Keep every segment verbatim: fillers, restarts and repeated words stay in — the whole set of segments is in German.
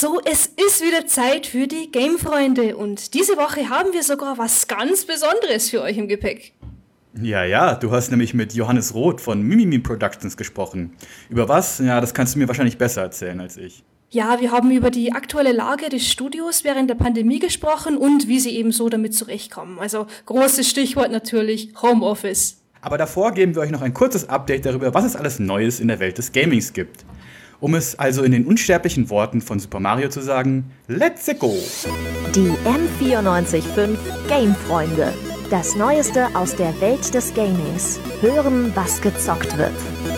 So, es ist wieder Zeit für die Game-Freunde und diese Woche haben wir sogar was ganz Besonderes für euch im Gepäck. Ja, ja, du hast nämlich mit Johannes Roth von Mimimi Productions gesprochen. Über was? Ja, das kannst du mir wahrscheinlich besser erzählen als ich. Ja, wir haben über die aktuelle Lage des Studios während der Pandemie gesprochen und wie sie eben so damit zurechtkommen. Also großes Stichwort natürlich Homeoffice. Aber davor geben wir euch noch ein kurzes Update darüber, was es alles Neues in der Welt des Gamings gibt. Um es also in den unsterblichen Worten von Super Mario zu sagen, let's go! Die M vierundneunzig Komma fünf Game-Freunde. Das Neueste aus der Welt des Gamings. Hören, was gezockt wird.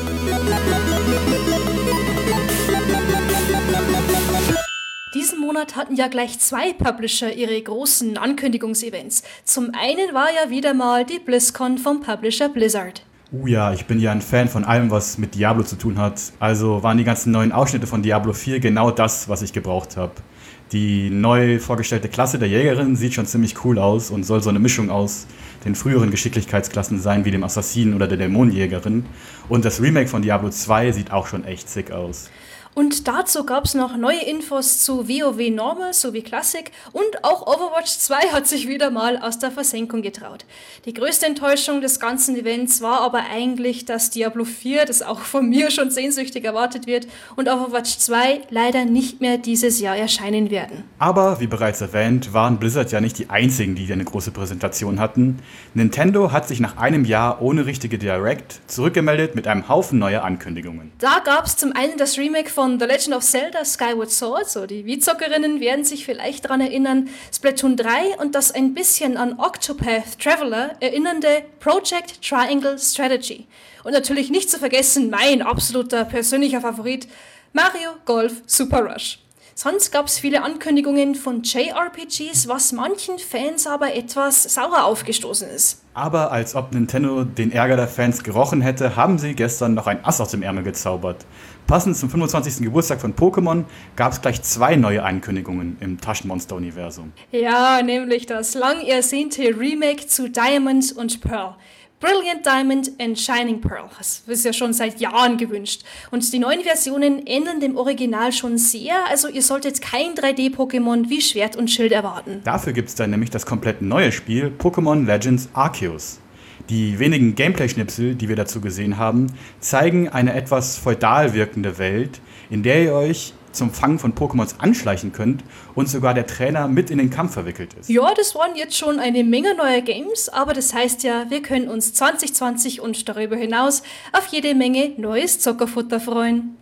Diesen Monat hatten ja gleich zwei Publisher ihre großen Ankündigungsevents. Zum einen war ja wieder mal die BlizzCon vom Publisher Blizzard. Uh ja, ich bin ja ein Fan von allem, was mit Diablo zu tun hat. Also waren die ganzen neuen Ausschnitte von Diablo vier genau das, was ich gebraucht habe. Die neu vorgestellte Klasse der Jägerin sieht schon ziemlich cool aus und soll so eine Mischung aus den früheren Geschicklichkeitsklassen sein, wie dem Assassinen oder der Dämonenjägerin. Und das Remake von Diablo zwei sieht auch schon echt sick aus. Und dazu gab es noch neue Infos zu WoW Normal sowie Classic und auch Overwatch zwei hat sich wieder mal aus der Versenkung getraut. Die größte Enttäuschung des ganzen Events war aber eigentlich, dass Diablo vier, das auch von mir schon sehnsüchtig erwartet wird, und Overwatch zwei leider nicht mehr dieses Jahr erscheinen werden. Aber, wie bereits erwähnt, waren Blizzard ja nicht die einzigen, die eine große Präsentation hatten. Nintendo hat sich nach einem Jahr ohne richtige Direct zurückgemeldet mit einem Haufen neuer Ankündigungen. Da gab es zum einen das Remake von The Legend of Zelda Skyward Sword, so die Wii-Zockerinnen werden sich vielleicht daran erinnern, Splatoon drei und das ein bisschen an Octopath Traveler erinnernde Project Triangle Strategy. Und natürlich nicht zu vergessen, mein absoluter persönlicher Favorit, Mario Golf Super Rush. Sonst gab es viele Ankündigungen von J R P Gs, was manchen Fans aber etwas sauer aufgestoßen ist. Aber als ob Nintendo den Ärger der Fans gerochen hätte, haben sie gestern noch ein Ass aus dem Ärmel gezaubert. Passend zum fünfundzwanzigsten Geburtstag von Pokémon gab es gleich zwei neue Ankündigungen im Taschenmonster-Universum. Ja, nämlich das lang ersehnte Remake zu Diamond und Pearl. Brilliant Diamond and Shining Pearl. Das ist ja schon seit Jahren gewünscht. Und die neuen Versionen ähneln dem Original schon sehr, also ihr solltet kein drei D-Pokémon wie Schwert und Schild erwarten. Dafür gibt es dann nämlich das komplett neue Spiel Pokémon Legends Arceus. Die wenigen Gameplay-Schnipsel, die wir dazu gesehen haben, zeigen eine etwas feudal wirkende Welt, in der ihr euch zum Fangen von Pokémons anschleichen könnt und sogar der Trainer mit in den Kampf verwickelt ist. Ja, das waren jetzt schon eine Menge neuer Games, aber das heißt ja, wir können uns zwanzig zwanzig und darüber hinaus auf jede Menge neues Zockerfutter freuen.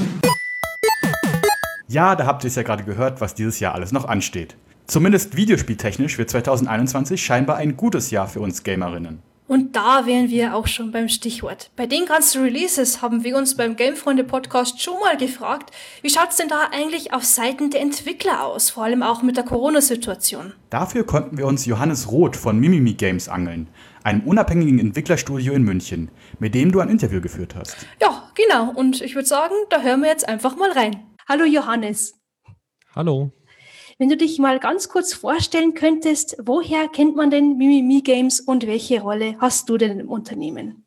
Ja, da habt ihr es ja gerade gehört, was dieses Jahr alles noch ansteht. Zumindest videospieltechnisch wird zwanzig einundzwanzig scheinbar ein gutes Jahr für uns Gamerinnen. Und da wären wir auch schon beim Stichwort. Bei den ganzen Releases haben wir uns beim Gamefreunde-Podcast schon mal gefragt, wie schaut's denn da eigentlich auf Seiten der Entwickler aus, vor allem auch mit der Corona-Situation? Dafür konnten wir uns Johannes Roth von Mimimi Games angeln, einem unabhängigen Entwicklerstudio in München, mit dem du ein Interview geführt hast. Ja, genau. Und ich würde sagen, da hören wir jetzt einfach mal rein. Hallo Johannes. Hallo. Wenn du dich mal ganz kurz vorstellen könntest, woher kennt man denn Mimimi Games und welche Rolle hast du denn im Unternehmen?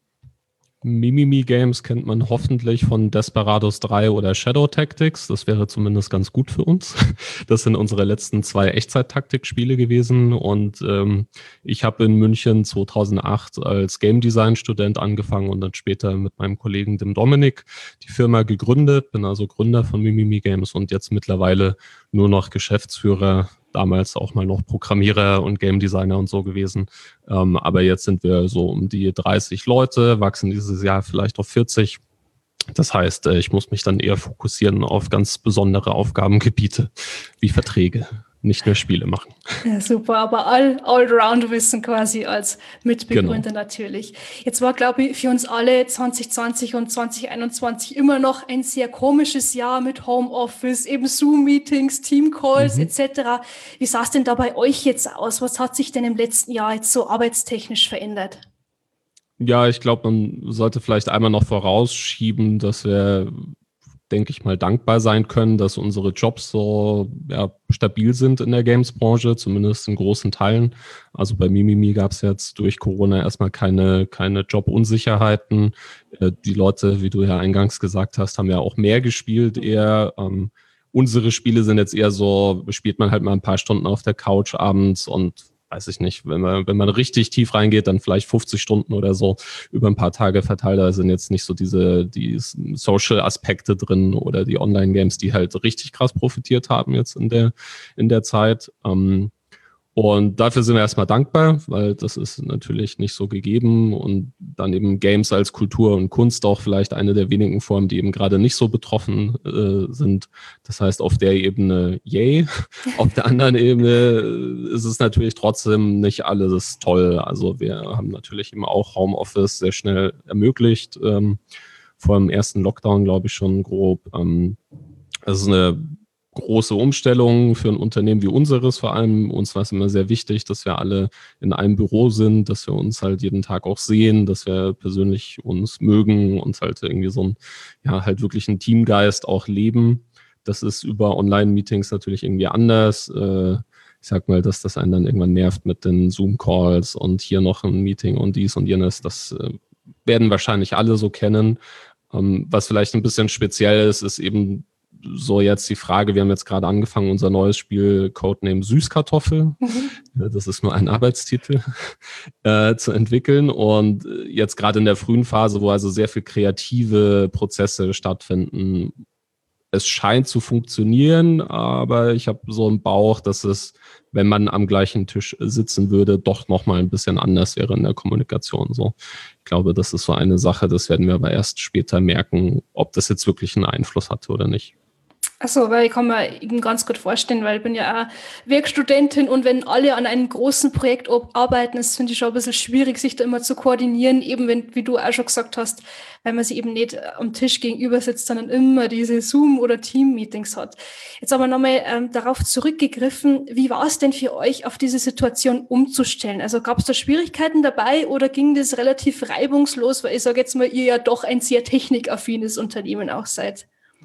Mimimi Games kennt man hoffentlich von Desperados drei oder Shadow Tactics. Das wäre zumindest ganz gut für uns. Das sind unsere letzten zwei Echtzeit-Taktik-Spiele gewesen. Und ähm, ich habe in München zweitausendacht als Game Design-Student angefangen und dann später mit meinem Kollegen dem Dominik die Firma gegründet. Bin also Gründer von Mimimi Games und jetzt mittlerweile nur noch Geschäftsführer. Damals auch mal noch Programmierer und Game Designer und so gewesen. Ähm, aber jetzt sind wir so um die dreißig Leute, wachsen dieses Jahr vielleicht auf vierzig. Das heißt, ich muss mich dann eher fokussieren auf ganz besondere Aufgabengebiete wie Verträge, nicht nur Spiele machen. Ja, super, aber all, Allround-Wissen quasi als Mitbegründer Genau. Natürlich. Jetzt war, glaube ich, für uns alle zwanzig zwanzig und zwanzig einundzwanzig immer noch ein sehr komisches Jahr mit Homeoffice, eben Zoom-Meetings, Team-Calls Mhm. et cetera. Wie sah es denn da bei euch jetzt aus? Was hat sich denn im letzten Jahr jetzt so arbeitstechnisch verändert? Ja, ich glaube, man sollte vielleicht einmal noch vorausschieben, dass wir, denke ich mal, dankbar sein können, dass unsere Jobs so ja, stabil sind in der Games-Branche, zumindest in großen Teilen. Also bei Mimimi gab es jetzt durch Corona erstmal keine, keine Jobunsicherheiten. Äh, die Leute, wie du ja eingangs gesagt hast, haben ja auch mehr gespielt eher. Ähm, Unsere Spiele sind jetzt eher so, spielt man halt mal ein paar Stunden auf der Couch abends und weiß ich nicht, wenn man, wenn man richtig tief reingeht, dann vielleicht fünfzig Stunden oder so über ein paar Tage verteilt. Da sind jetzt nicht so diese die Social-Aspekte drin oder die Online-Games, die halt richtig krass profitiert haben jetzt in der, in der Zeit. Ähm, Und dafür sind wir erstmal dankbar, weil das ist natürlich nicht so gegeben und dann eben Games als Kultur und Kunst auch vielleicht eine der wenigen Formen, die eben gerade nicht so betroffen äh, sind. Das heißt, auf der Ebene yay, auf der anderen Ebene ist es natürlich trotzdem nicht alles toll. Also wir haben natürlich eben auch Homeoffice sehr schnell ermöglicht, ähm, vor dem ersten Lockdown, glaube ich, schon grob. Ähm, das ist eine große Umstellung für ein Unternehmen wie unseres. Vor allem uns war es immer sehr wichtig, dass wir alle in einem Büro sind, dass wir uns halt jeden Tag auch sehen, dass wir persönlich uns mögen, uns halt irgendwie so ein, ja, halt wirklich einen Teamgeist auch leben. Das ist über Online-Meetings natürlich irgendwie anders. Äh, ich sag mal, dass das einen dann irgendwann nervt mit den Zoom-Calls und hier noch ein Meeting und dies und jenes. Das äh, werden wahrscheinlich alle so kennen. Ähm, was vielleicht ein bisschen speziell ist, ist eben so jetzt die Frage, wir haben jetzt gerade angefangen, unser neues Spiel Codename Süßkartoffel, mhm. das ist nur ein Arbeitstitel, äh, zu entwickeln und jetzt gerade in der frühen Phase, wo also sehr viel kreative Prozesse stattfinden. Es scheint zu funktionieren, aber ich habe so im Bauch, dass es, wenn man am gleichen Tisch sitzen würde, doch nochmal ein bisschen anders wäre in der Kommunikation. So, ich glaube, das ist so eine Sache, das werden wir aber erst später merken, ob das jetzt wirklich einen Einfluss hatte oder nicht. Achso, weil ich kann mir eben ganz gut vorstellen, weil ich bin ja auch Werkstudentin und wenn alle an einem großen Projekt arbeiten, ist, finde ich schon ein bisschen schwierig, sich da immer zu koordinieren, eben wenn, wie du auch schon gesagt hast, weil man sich eben nicht am Tisch gegenüber sitzt, sondern immer diese Zoom- oder Team-Meetings hat. Jetzt aber nochmal ähm, darauf zurückgegriffen, wie war es denn für euch, auf diese Situation umzustellen? Also gab es da Schwierigkeiten dabei oder ging das relativ reibungslos, weil ich sage jetzt mal, ihr ja doch ein sehr technikaffines Unternehmen auch seid?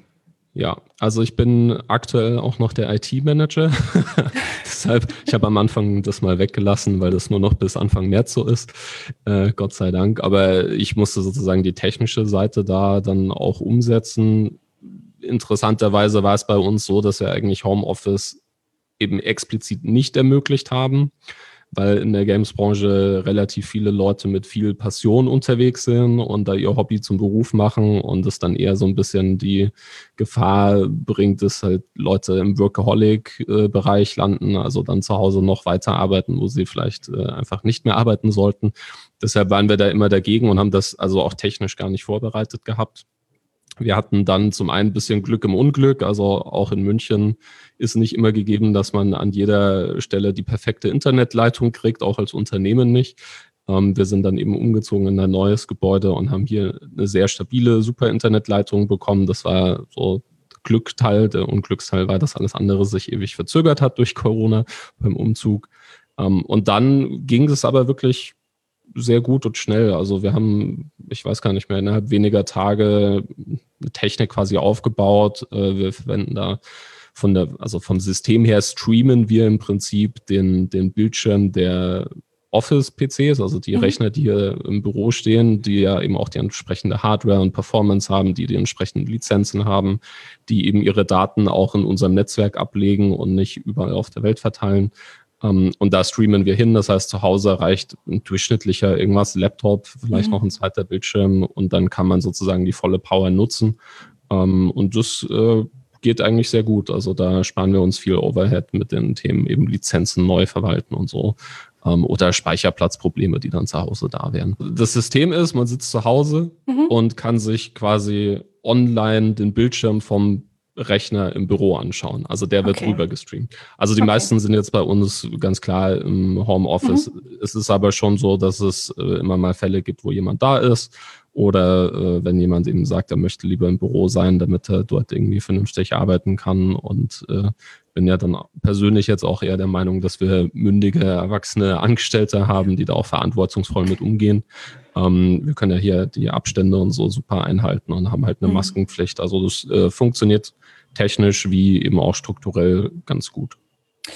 Ja, also ich bin aktuell auch noch der I T-Manager. Deshalb, ich habe am Anfang das mal weggelassen, weil das nur noch bis Anfang März so ist. Äh, Gott sei Dank. Aber ich musste sozusagen die technische Seite da dann auch umsetzen. Interessanterweise war es bei uns so, dass wir eigentlich Homeoffice eben explizit nicht ermöglicht haben, weil in der Games-Branche relativ viele Leute mit viel Passion unterwegs sind und da ihr Hobby zum Beruf machen und es dann eher so ein bisschen die Gefahr bringt, dass halt Leute im Workaholic-Bereich landen, also dann zu Hause noch weiter arbeiten, wo sie vielleicht einfach nicht mehr arbeiten sollten. Deshalb waren wir da immer dagegen und haben das also auch technisch gar nicht vorbereitet gehabt. Wir hatten dann zum einen ein bisschen Glück im Unglück, also auch in München ist nicht immer gegeben, dass man an jeder Stelle die perfekte Internetleitung kriegt, auch als Unternehmen nicht. Ähm, wir sind dann eben umgezogen in ein neues Gebäude und haben hier eine sehr stabile, super Internetleitung bekommen. Das war so Glückteil, der Unglücksteil war, dass alles andere sich ewig verzögert hat durch Corona beim Umzug. Ähm, und dann ging es aber wirklich sehr gut und schnell. Also wir haben, ich weiß gar nicht mehr, innerhalb weniger Tage eine Technik quasi aufgebaut. Wir verwenden da von der, also vom System her streamen wir im Prinzip den, den Bildschirm der Office-P Cs, also die mhm. Rechner, die hier im Büro stehen, die ja eben auch die entsprechende Hardware und Performance haben, die die entsprechenden Lizenzen haben, die eben ihre Daten auch in unserem Netzwerk ablegen und nicht überall auf der Welt verteilen. Um, und da streamen wir hin, das heißt, zu Hause reicht ein durchschnittlicher irgendwas, Laptop, vielleicht mhm. noch ein zweiter Bildschirm und dann kann man sozusagen die volle Power nutzen. Um, und das äh, geht eigentlich sehr gut. Also da sparen wir uns viel Overhead mit den Themen eben Lizenzen neu verwalten und so. Um, oder Speicherplatzprobleme, die dann zu Hause da wären. Das System ist, man sitzt zu Hause mhm. und kann sich quasi online den Bildschirm vom Rechner im Büro anschauen. Also der wird okay. rüber gestreamt. Also die okay. meisten sind jetzt bei uns ganz klar im Homeoffice. Mhm. Es ist aber schon so, dass es äh, immer mal Fälle gibt, wo jemand da ist oder äh, wenn jemand eben sagt, er möchte lieber im Büro sein, damit er dort irgendwie vernünftig arbeiten kann und äh, bin ja dann persönlich jetzt auch eher der Meinung, dass wir mündige, erwachsene Angestellte haben, die da auch verantwortungsvoll mit umgehen. Ähm, wir können ja hier die Abstände und so super einhalten und haben halt eine mhm. Maskenpflicht. Also das äh, funktioniert technisch wie eben auch strukturell ganz gut.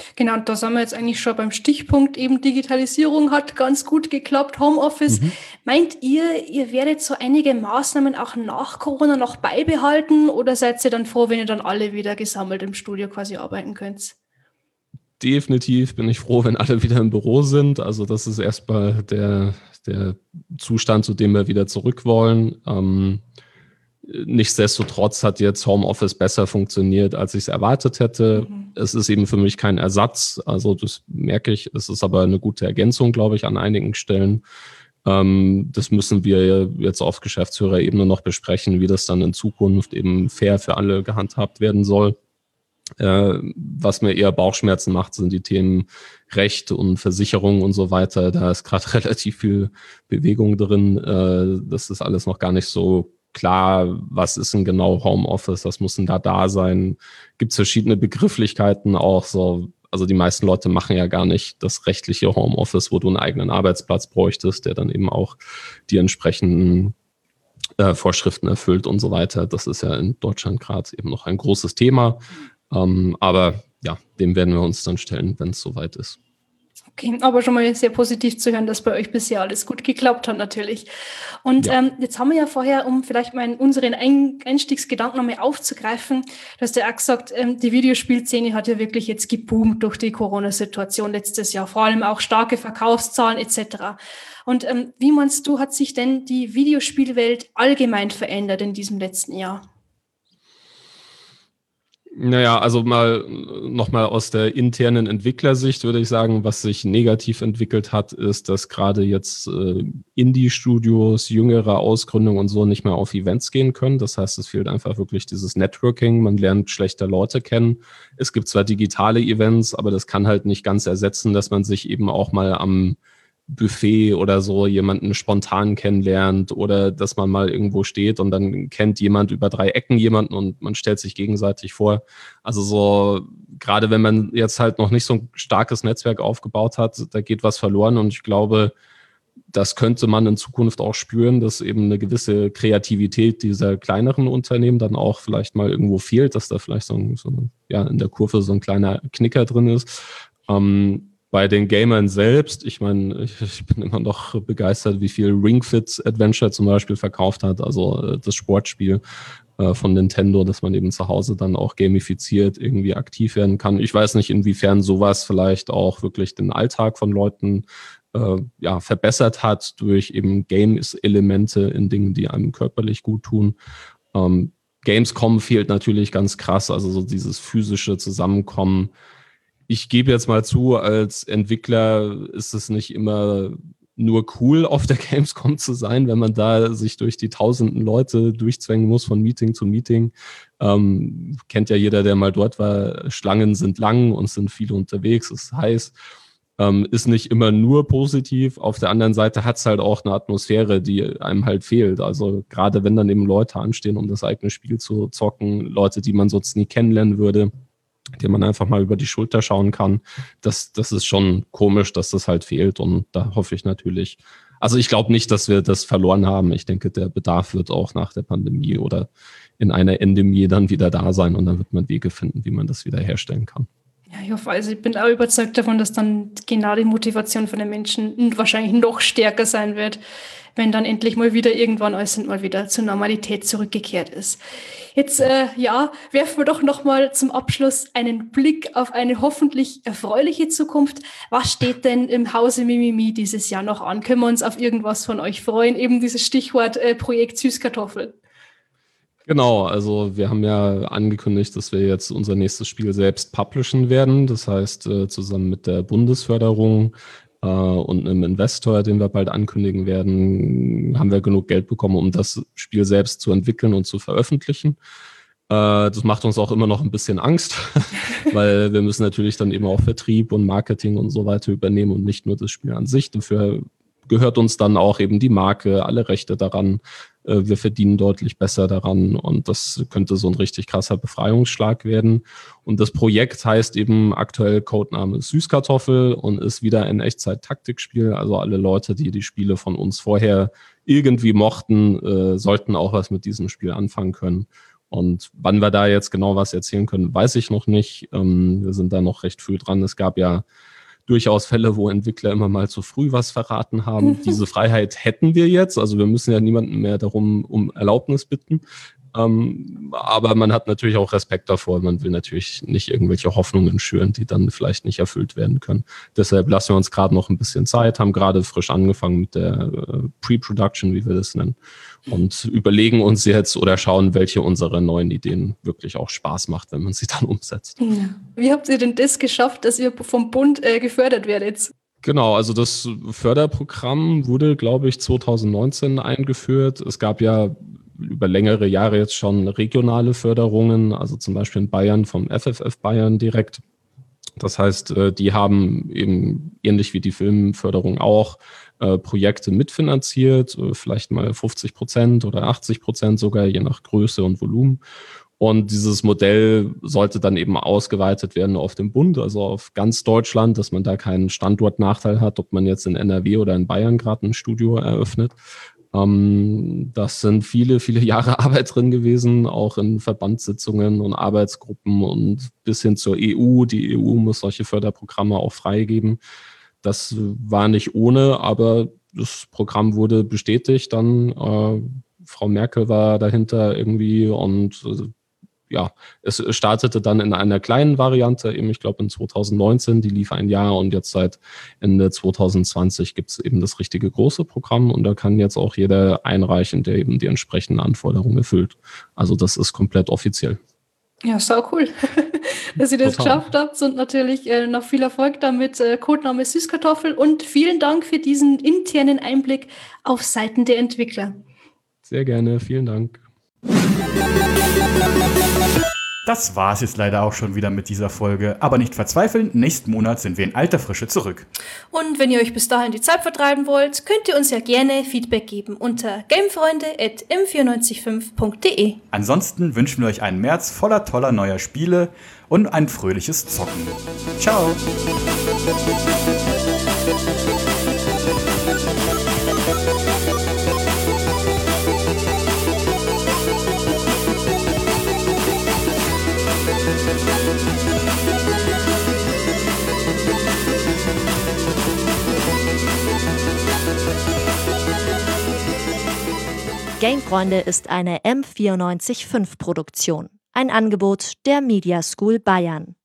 Genau, und da sind wir jetzt eigentlich schon beim Stichpunkt, eben Digitalisierung hat ganz gut geklappt, Homeoffice. Mhm. Meint ihr, ihr werdet so einige Maßnahmen auch nach Corona noch beibehalten oder seid ihr dann froh, wenn ihr dann alle wieder gesammelt im Studio quasi arbeiten könnt? Definitiv bin ich froh, wenn alle wieder im Büro sind. Also das ist erstmal der, der Zustand, zu dem wir wieder zurück wollen. Ähm, nichtsdestotrotz hat jetzt Homeoffice besser funktioniert, als ich es erwartet hätte. Mhm. Es ist eben für mich kein Ersatz. Also das merke ich. Es ist aber eine gute Ergänzung, glaube ich, an einigen Stellen. Ähm, das müssen wir jetzt auf Geschäftsführerebene noch besprechen, wie das dann in Zukunft eben fair für alle gehandhabt werden soll. Äh, was mir eher Bauchschmerzen macht, sind die Themen Recht und Versicherung und so weiter. Da ist gerade relativ viel Bewegung drin. Äh, das ist alles noch gar nicht so klar. Was ist denn genau Homeoffice? Was muss denn da da sein? Gibt es verschiedene Begrifflichkeiten auch so? Also die meisten Leute machen ja gar nicht das rechtliche Homeoffice, wo du einen eigenen Arbeitsplatz bräuchtest, der dann eben auch die entsprechenden äh, Vorschriften erfüllt und so weiter. Das ist ja in Deutschland gerade eben noch ein großes Thema. Um, aber ja, dem werden wir uns dann stellen, wenn es soweit ist. Okay, aber schon mal sehr positiv zu hören, dass bei euch bisher alles gut geklappt hat natürlich. Und ja. ähm, jetzt haben wir ja vorher, um vielleicht mal unseren Einstiegsgedanken nochmal aufzugreifen, du hast ja auch gesagt, ähm, die Videospielszene hat ja wirklich jetzt geboomt durch die Corona-Situation letztes Jahr, vor allem auch starke Verkaufszahlen et cetera. Und ähm, wie meinst du, hat sich denn die Videospielwelt allgemein verändert in diesem letzten Jahr? Naja, also mal nochmal aus der internen Entwicklersicht würde ich sagen, was sich negativ entwickelt hat, ist, dass gerade jetzt äh, Indie-Studios, jüngere Ausgründungen und so nicht mehr auf Events gehen können. Das heißt, es fehlt einfach wirklich dieses Networking. Man lernt schlechter Leute kennen. Es gibt zwar digitale Events, aber das kann halt nicht ganz ersetzen, dass man sich eben auch mal am Buffet oder so jemanden spontan kennenlernt oder dass man mal irgendwo steht und dann kennt jemand über drei Ecken jemanden und man stellt sich gegenseitig vor. Also so, gerade wenn man jetzt halt noch nicht so ein starkes Netzwerk aufgebaut hat, da geht was verloren und ich glaube, das könnte man in Zukunft auch spüren, dass eben eine gewisse Kreativität dieser kleineren Unternehmen dann auch vielleicht mal irgendwo fehlt, dass da vielleicht so, ein, so ja, in der Kurve so ein kleiner Knicker drin ist. Ähm, Bei den Gamern selbst, ich meine, ich, ich bin immer noch begeistert, wie viel Ring Fit Adventure zum Beispiel verkauft hat, also äh, das Sportspiel äh, von Nintendo, dass man eben zu Hause dann auch gamifiziert irgendwie aktiv werden kann. Ich weiß nicht, inwiefern sowas vielleicht auch wirklich den Alltag von Leuten äh, ja, verbessert hat durch eben Games-Elemente in Dingen, die einem körperlich gut tun. Ähm, Gamescom fehlt natürlich ganz krass, also so dieses physische Zusammenkommen. Ich gebe jetzt mal zu, als Entwickler ist es nicht immer nur cool, auf der Gamescom zu sein, wenn man da sich durch die tausenden Leute durchzwängen muss von Meeting zu Meeting. Ähm, kennt ja jeder, der mal dort war, Schlangen sind lang und sind viele unterwegs, es ist heiß. Ähm, ist nicht immer nur positiv. Auf der anderen Seite hat es halt auch eine Atmosphäre, die einem halt fehlt. Also gerade wenn dann eben Leute anstehen, um das eigene Spiel zu zocken, Leute, die man sonst nie kennenlernen würde, dem man einfach mal über die Schulter schauen kann. Das, das ist schon komisch, dass das halt fehlt und da hoffe ich natürlich, also ich glaube nicht, dass wir das verloren haben. Ich denke, der Bedarf wird auch nach der Pandemie oder in einer Endemie dann wieder da sein und dann wird man Wege finden, wie man das wieder herstellen kann. Ja, ich hoffe, also ich bin auch überzeugt davon, dass dann genau die Motivation von den Menschen wahrscheinlich noch stärker sein wird, wenn dann endlich mal wieder irgendwann alles mal wieder zur Normalität zurückgekehrt ist. Jetzt, äh, ja, werfen wir doch nochmal zum Abschluss einen Blick auf eine hoffentlich erfreuliche Zukunft. Was steht denn im Hause Mimimi dieses Jahr noch an? Können wir uns auf irgendwas von euch freuen? Eben dieses Stichwort äh, Projekt Süßkartoffel. Genau, also wir haben ja angekündigt, dass wir jetzt unser nächstes Spiel selbst publishen werden. Das heißt, äh, zusammen mit der Bundesförderung äh, und einem Investor, den wir bald ankündigen werden, haben wir genug Geld bekommen, um das Spiel selbst zu entwickeln und zu veröffentlichen. Äh, das macht uns auch immer noch ein bisschen Angst, weil wir müssen natürlich dann eben auch Vertrieb und Marketing und so weiter übernehmen und nicht nur das Spiel an sich. Dafür gehört uns dann auch eben die Marke, alle Rechte daran. Wir verdienen deutlich besser daran und das könnte so ein richtig krasser Befreiungsschlag werden. Und das Projekt heißt eben aktuell Codename Süßkartoffel und ist wieder ein Echtzeit-Taktikspiel. Also alle Leute, die die Spiele von uns vorher irgendwie mochten, äh, sollten auch was mit diesem Spiel anfangen können. Und wann wir da jetzt genau was erzählen können, weiß ich noch nicht. Ähm, wir sind da noch recht früh dran. Es gab ja durchaus Fälle, wo Entwickler immer mal zu früh was verraten haben. Diese Freiheit hätten wir jetzt. Also wir müssen ja niemanden mehr darum um Erlaubnis bitten. Ähm, aber man hat natürlich auch Respekt davor. Man will natürlich nicht irgendwelche Hoffnungen schüren, die dann vielleicht nicht erfüllt werden können. Deshalb lassen wir uns gerade noch ein bisschen Zeit, haben gerade frisch angefangen mit der äh, Pre-Production, wie wir das nennen, und überlegen uns jetzt oder schauen, welche unserer neuen Ideen wirklich auch Spaß macht, wenn man sie dann umsetzt. Ja. Wie habt ihr denn das geschafft, dass ihr vom Bund äh, gefördert werdet? Genau, also das Förderprogramm wurde, glaube ich, zwanzig neunzehn eingeführt. Es gab ja über längere Jahre jetzt schon regionale Förderungen, also zum Beispiel in Bayern vom F F F Bayern direkt. Das heißt, die haben eben ähnlich wie die Filmförderung auch Projekte mitfinanziert, vielleicht mal fünfzig Prozent oder achtzig Prozent sogar, je nach Größe und Volumen. Und dieses Modell sollte dann eben ausgeweitet werden auf den Bund, also auf ganz Deutschland, dass man da keinen Standortnachteil hat, ob man jetzt in N R W oder in Bayern gerade ein Studio eröffnet. Ähm, das sind viele, viele Jahre Arbeit drin gewesen, auch in Verbandssitzungen und Arbeitsgruppen und bis hin zur E U. Die E U muss solche Förderprogramme auch freigeben. Das war nicht ohne, aber das Programm wurde bestätigt. Dann äh, Frau Merkel war dahinter irgendwie und äh, ja, es startete dann in einer kleinen Variante, eben ich glaube in zwanzig neunzehn, die lief ein Jahr und jetzt seit Ende zwanzig zwanzig gibt es eben das richtige große Programm und da kann jetzt auch jeder einreichen, der eben die entsprechenden Anforderungen erfüllt. Also das ist komplett offiziell. Ja, sau cool, dass ihr das Total. geschafft habt und natürlich äh, noch viel Erfolg damit. Äh, Codename Süßkartoffel und vielen Dank für diesen internen Einblick auf Seiten der Entwickler. Sehr gerne, vielen Dank. Das war es jetzt leider auch schon wieder mit dieser Folge. Aber nicht verzweifeln, nächsten Monat sind wir in alter Frische zurück. Und wenn ihr euch bis dahin die Zeit vertreiben wollt, könnt ihr uns ja gerne Feedback geben unter gamefreunde at m vier neun fünf punkt de. Ansonsten wünschen wir euch einen März voller toller neuer Spiele und ein fröhliches Zocken. Ciao! Gamefreunde ist eine M vier neun fünf Produktion. Ein Angebot der Media School Bayern.